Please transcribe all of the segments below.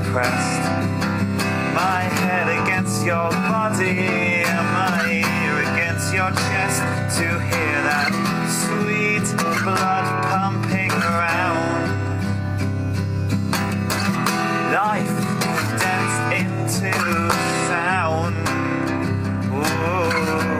pressed, my head against your body, my ear against your chest, to hear that sweet blood pumping around. Life danced into sound. Ooh.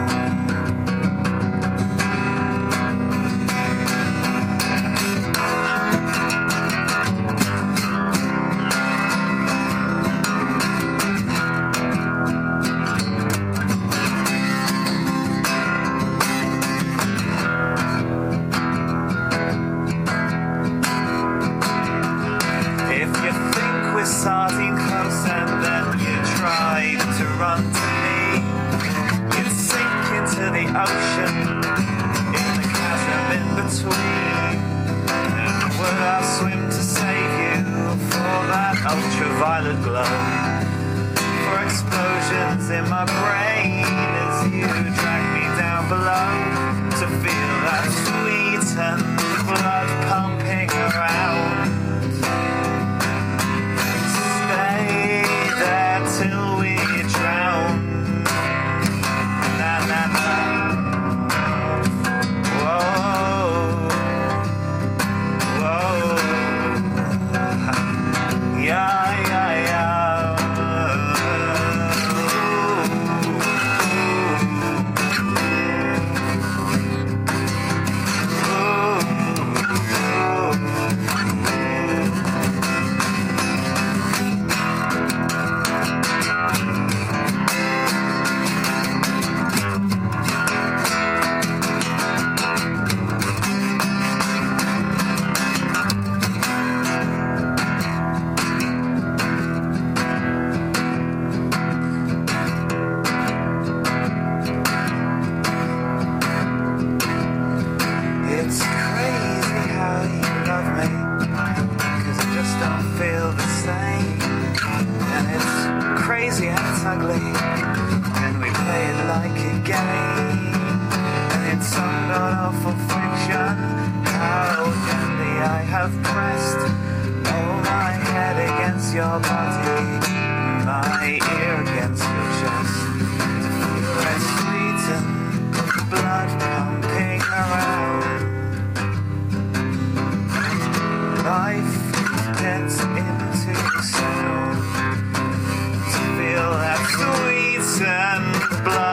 Starting close and then you tried to run to me, you'd sink into the ocean in the chasm in between. And would I swim to save you for that ultraviolet glow, for explosions in my brain as you drag me down below, to feel that sweet and blood pumping around. Till we drown. Na na na. Whoa, whoa. Yeah, yeah, yeah. It's crazy how you love me, 'cause I just don't feel the same. And it's crazy and it's ugly, and we play it like a game. And it's some god-awful fiction, how gently I have pressed, oh, my head against your body, my ear against your chest, to feel that sweet and blood pumping around. Life gets into sound, to feel that sweet and blood